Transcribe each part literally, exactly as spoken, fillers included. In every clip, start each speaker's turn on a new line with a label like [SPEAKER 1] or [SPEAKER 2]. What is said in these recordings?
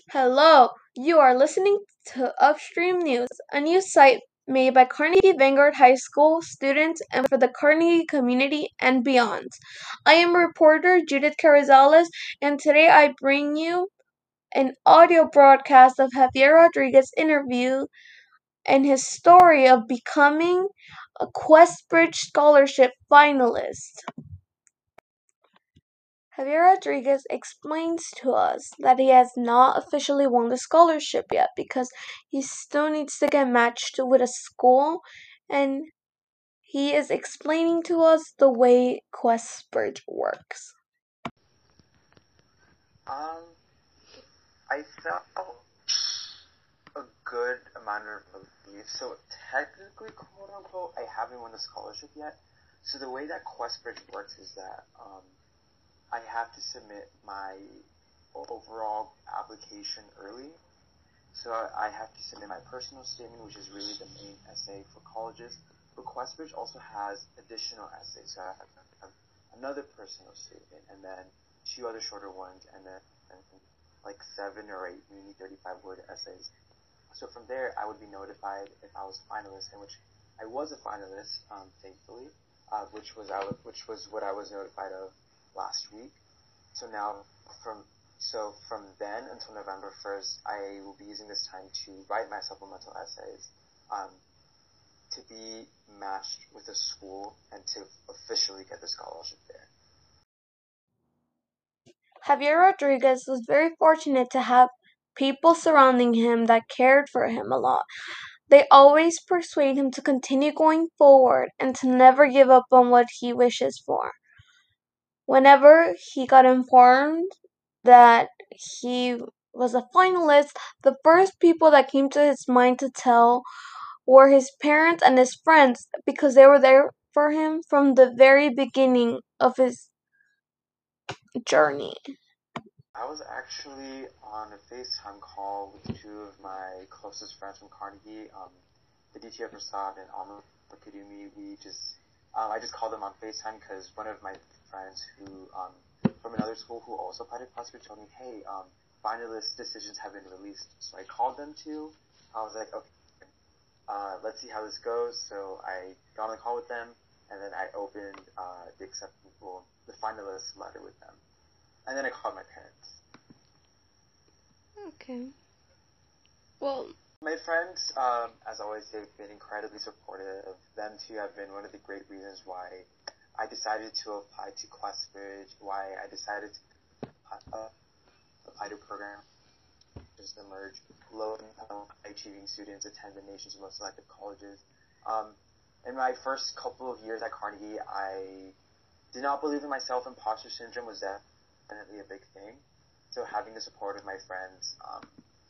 [SPEAKER 1] Hello, you are listening to Upstream News, a news site made by Carnegie Vanguard High School students and for the Carnegie community and beyond. I am reporter Judith Carrizales, and today I bring you an audio broadcast of Javier Rodriguez's interview and his story of becoming a Questbridge Scholarship finalist. Javier Rodriguez explains to us that he has not officially won the scholarship yet because he still needs to get matched with a school, and he is explaining to us the way Questbridge works.
[SPEAKER 2] Um, I felt a good amount of relief. So technically, quote unquote, I haven't won the scholarship yet. So the way that Questbridge works is that um, I have to submit my overall application early. So I have to submit my personal statement, which is really the main essay for colleges. But Questbridge also has additional essays. So I have another personal statement, and then two other shorter ones, and then like seven or eight, maybe thirty-five word essays. So from there, I would be notified if I was a finalist, in which I was a finalist, um, thankfully, uh, which was I was, which was what I was notified of last week. So now from so from then until November first, I will be using this time to write my supplemental essays, um, to be matched with a school and to officially get the scholarship there.
[SPEAKER 1] Javier Rodriguez was very fortunate to have people surrounding him that cared for him a lot. They always persuade him to continue going forward and to never give up on what he wishes for. Whenever he got informed that he was a finalist, the first people that came to his mind to tell were his parents and his friends because they were there for him from the very beginning of his journey.
[SPEAKER 2] I was actually on a FaceTime call with two of my closest friends from Carnegie, um, Aditya Prasad and Amr Kadumi. We just, um, I just called them on FaceTime because one of my friends who, um, from another school who also applied to Questbridge told me, hey, um, finalist decisions have been released. So I called them too. I was like, okay, uh, let's see how this goes. So I got on the call with them, and then I opened uh, the acceptance, well, the finalist letter with them. And then I called my parents.
[SPEAKER 1] Okay. Well,
[SPEAKER 2] my friends, um, as always, they've been incredibly supportive. Them too have been one of the great reasons why I decided to apply to Questbridge, why I decided to uh, apply to a program just emerge low-income, high-achieving students attend the nation's most selective colleges. Um, in my first couple of years at Carnegie, I did not believe in myself. Imposter syndrome was definitely a big thing. So having the support of my friends, um,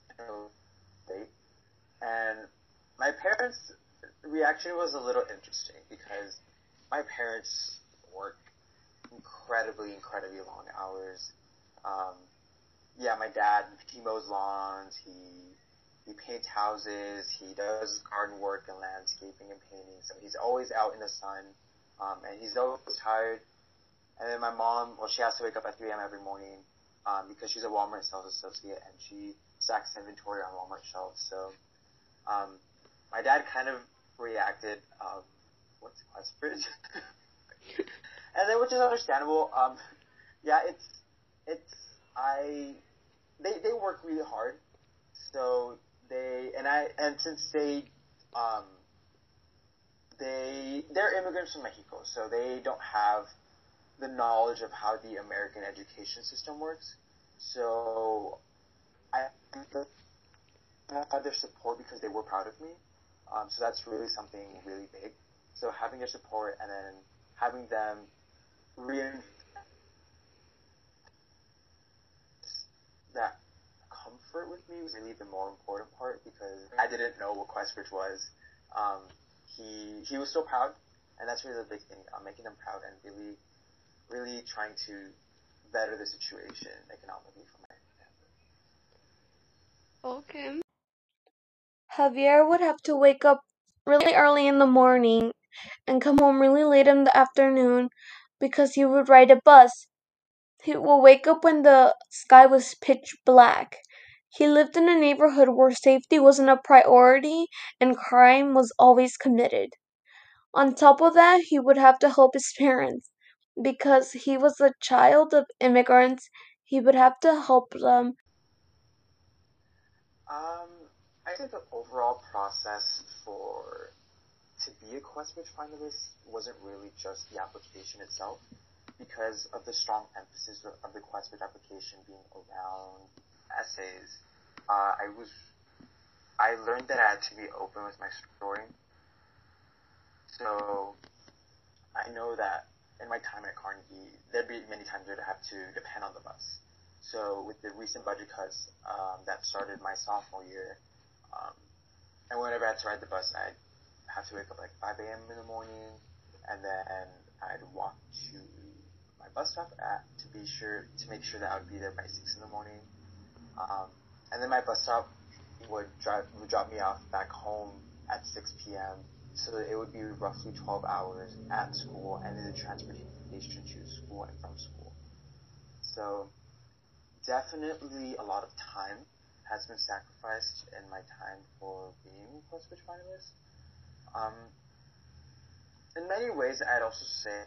[SPEAKER 2] and my parents' reaction was a little interesting because my parents work incredibly, incredibly long hours. Um, yeah, my dad, he mows lawns, he he paints houses, he does garden work and landscaping and painting. So he's always out in the sun, um, and he's always tired. And then my mom, well, she has to wake up at three a.m. every morning um, because she's a Walmart sales associate and she stacks inventory on Walmart shelves. So um, my dad kind of reacted, um, what's Questbridge? And then, which is understandable. Um, yeah, it's it's I they they work really hard. So they and I and since they um they they're immigrants from Mexico, so they don't have the knowledge of how the American education system works. So I had their support because they were proud of me. Um, so that's really something really big. So having their support and then having them reinforce that comfort with me was really the more important part because I didn't know what Questbridge was. Um, he he was so proud, and that's really the big thing. I'm making them proud and really, really trying to better the situation economically for my family.
[SPEAKER 1] Okay. Javier would have to wake up really early in the morning and come home really late in the afternoon because he would ride a bus. He will wake up when the sky was pitch black. He lived in a neighborhood where safety wasn't a priority and crime was always committed. On top of that, he would have to help his parents. Because he was a child of immigrants, he would have to help them.
[SPEAKER 2] Um, I think the overall process for to be a Questbridge finalist wasn't really just the application itself, because of the strong emphasis of the Questbridge application being around essays. Uh, I was I learned that I had to be open with my story. So I know that in my time at Carnegie, there'd be many times where I'd have to depend on the bus. So with the recent budget cuts um, that started my sophomore year, um, and whenever I had to ride the bus, I'd have to wake up like five a.m. in the morning, and then I'd walk to my bus stop at, to be sure to make sure that I would be there by six in the morning. Um, and then my bus stop would drive would drop me off back home at six p.m. So that it would be roughly twelve hours at school, and then the transportation to school and from school. So definitely a lot of time has been sacrificed in my time for being a Questbridge finalist. Um, in many ways, I'd also say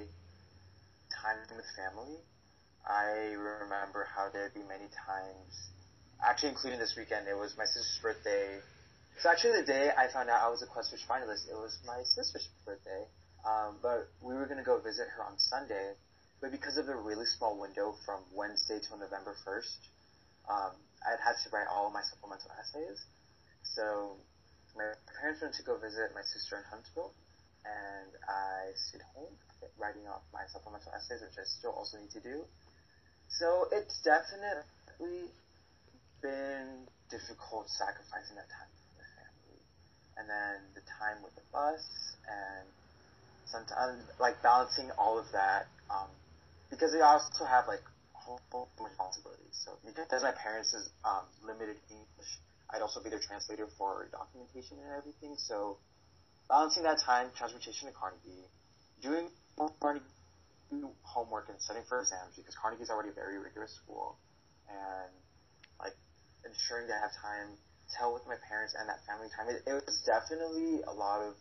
[SPEAKER 2] time with family. I remember how there'd be many times, actually including this weekend, it was my sister's birthday. So actually the day I found out I was a Questbridge finalist, it was my sister's birthday. Um, but we were going to go visit her on Sunday. But because of the really small window from Wednesday till November first, um, I'd had to write all of my supplemental essays. So my parents went to go visit my sister in Huntsville, and I stayed home writing off my supplemental essays, which I still also need to do. So it's definitely been difficult sacrificing that time with the family. And then the time with the bus, and sometimes like balancing all of that, um, because they also have like whole bunch of responsibilities. So because my parents is um, limited English, I'd also be their translator for documentation and everything. So balancing that time, transportation to Carnegie, doing Carnegie homework and studying for exams, because Carnegie is already a very rigorous school, and like ensuring that I have time to tell with my parents and that family time. It, it was definitely a lot of.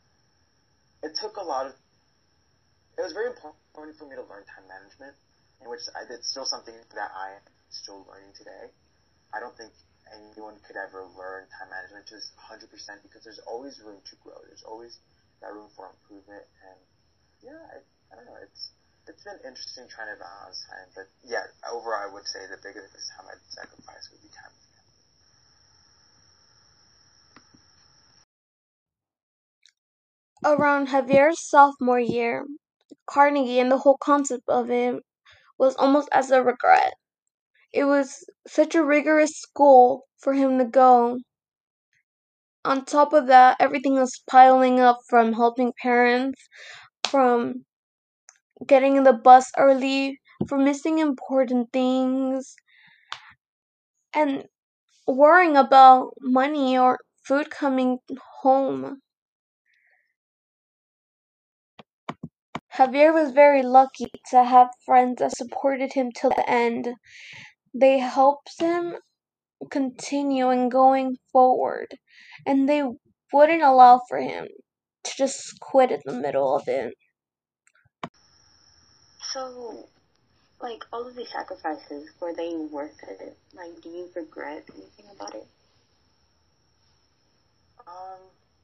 [SPEAKER 2] It took a lot of. It was very important for me to learn time management, in which I, it's still something that I am still learning today. I don't think anyone could ever learn time management just one hundred percent, because there's always room to grow. There's always that room for improvement, and yeah, I, I don't know. It's it's been interesting trying to balance time, but yeah, overall, I would say the biggest time I'd sacrifice would be time with family.
[SPEAKER 1] Around Javier's sophomore year, Carnegie and the whole concept of it was almost as a regret. It was such a rigorous school for him to go. On top of that, everything was piling up, from helping parents, from getting in the bus early, from missing important things, and worrying about money or food coming home. Javier was very lucky to have friends that supported him till the end. They helped him continue and going forward, and they wouldn't allow for him to just quit in the middle of it.
[SPEAKER 3] So, like, all of these sacrifices, were they worth it? Like, do you regret anything about it?
[SPEAKER 2] Um,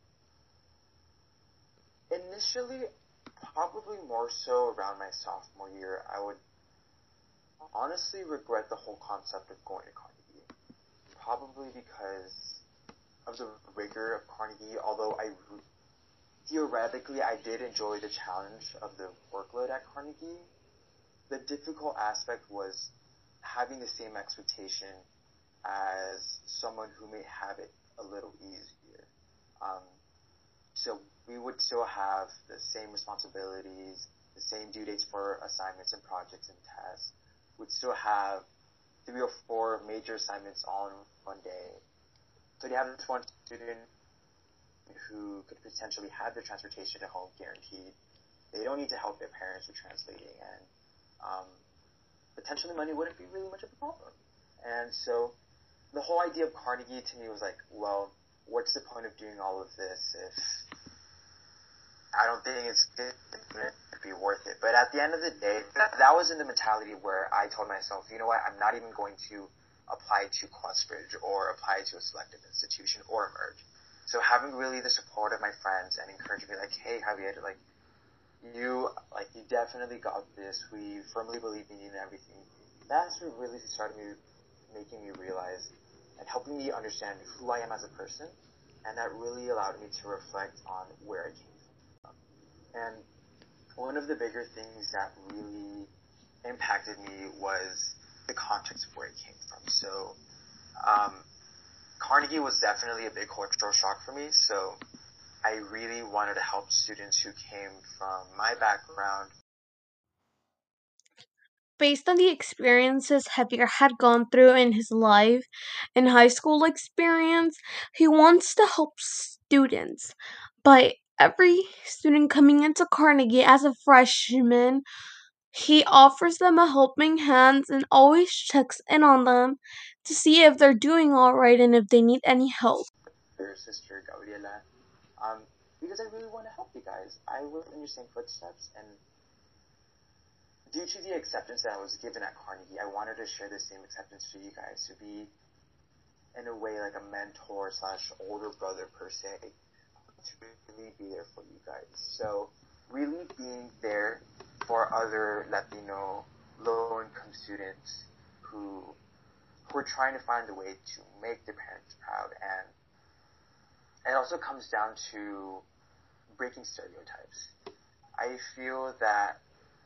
[SPEAKER 2] initially, probably more so around my sophomore year, I would honestly regret the whole concept of going to Carnegie. Probably because of the rigor of Carnegie, although I theoretically I did enjoy the challenge of the workload at Carnegie. The difficult aspect was having the same expectation as someone who may have it a little easier. Um, so we would still have the same responsibilities, the same due dates for assignments and projects and tests. We'd still have three or four major assignments all in one day. So you have this one student who could potentially have their transportation at home guaranteed. They don't need to help their parents with translating, and um, potentially money wouldn't be really much of a problem. And so whole idea of Carnegie to me was like, well, what's the point of doing all of this if I don't think it's going to be worth it? But at the end of the day, that, that was in the mentality where I told myself, you know what, I'm not even going to apply to Questbridge or apply to a selective institution or merge. So having really the support of my friends and encouraging me, like, hey, Javier, like, you, like, you definitely got this. We firmly believe in you and everything. That's what really started me, making me realize and helping me understand who I am as a person. And that really allowed me to reflect on where I came from. And one of the bigger things that really impacted me was the context of where it came from. So, um, Carnegie was definitely a big cultural shock for me. So I really wanted to help students who came from my background.
[SPEAKER 1] Based on the experiences Javier had gone through in his life and high school experience, he wants to help students. But every student coming into Carnegie as a freshman, he offers them a helping hand and always checks in on them to see if they're doing alright and if they need any help.
[SPEAKER 2] Their sister, Gabriela, um, because I really want to help you guys. I was in your same footsteps, and due to the acceptance that I was given at Carnegie, I wanted to share the same acceptance to you guys, to be, in a way, like a mentor slash older brother per se, to really be there for you guys. So really being there for other Latino low-income students who who are trying to find a way to make their parents proud. And it also comes down to breaking stereotypes. I feel that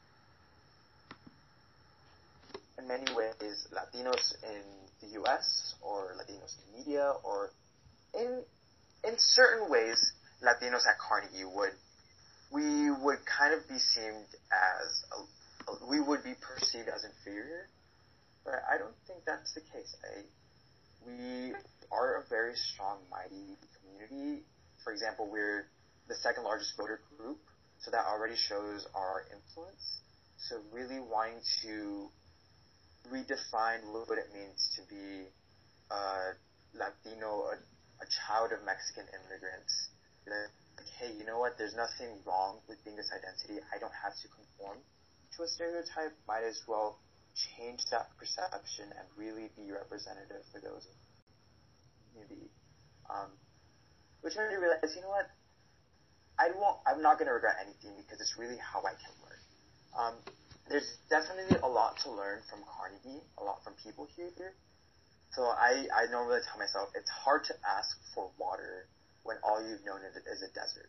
[SPEAKER 2] in many ways, Latinos in the U S or Latinos in media or in in certain ways, Latinos at Carnegie would we would kind of be seen as a, a, we would be perceived as inferior, but I don't think that's the case. I we are a very strong, mighty community. For example, we're the second largest voter group, so that already shows our influence. So really wanting to redefine what it means to be a Latino, a, a child of Mexican immigrants. Like, hey, you know what? There's nothing wrong with being this identity. I don't have to conform to a stereotype. Might as well change that perception and really be representative for those in the community. Um, which made me realize, you know what? I won't. I'm not going to regret anything because it's really how I can learn. Um, there's definitely a lot to learn from Carnegie, a lot from people here. So I, I normally tell myself it's hard to ask for water when all you've known is a desert.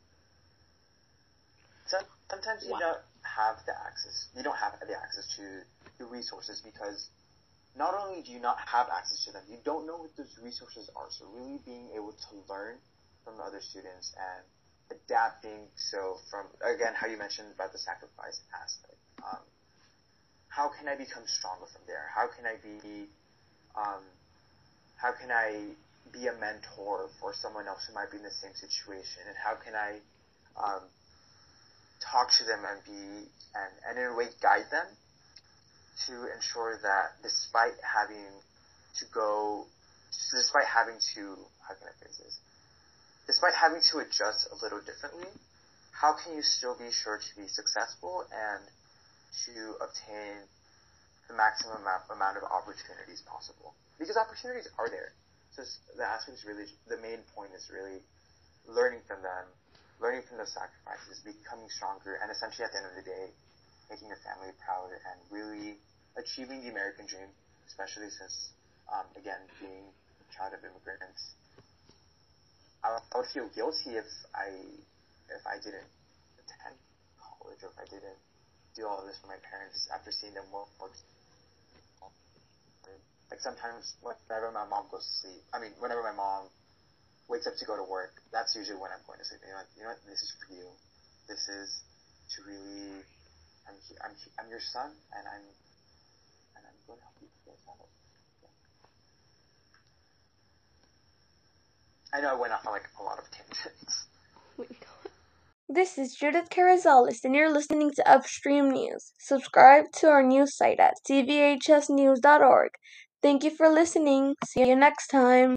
[SPEAKER 2] So sometimes you wow. don't have the access. You don't have the access to the resources because not only do you not have access to them, you don't know what those resources are. So really being able to learn from other students and adapting. So from, again, how you mentioned about the sacrifice aspect. Um, how can I become stronger from there? How can I be, um, how can I be a mentor for someone else who might be in the same situation? And how can I um, talk to them and be, and, and in a way guide them to ensure that despite having to go, despite having to, how can I phrase this? Despite having to adjust a little differently, how can you still be sure to be successful and to obtain the maximum amount of opportunities possible? Because opportunities are there. So the aspect is really, the main point is really learning from them, learning from those sacrifices, becoming stronger, and essentially at the end of the day, making your family proud and really achieving the American dream, especially since, um, again, being a child of immigrants. I would feel guilty if I if I didn't attend college or if I didn't do all of this for my parents after seeing them work. Like sometimes whenever my mom goes to sleep, I mean, whenever my mom wakes up to go to work, that's usually when I'm going to sleep. You know, what, you know what? This is for you. This is to really, I'm I'm I'm your son, and I'm and I'm going to help you figure this out. I know I went off on like a lot of tangents.
[SPEAKER 1] This is Judith Carrizales, and you're listening to Upstream News. Subscribe to our news site at c v h s news dot org. Thank you for listening. See you next time.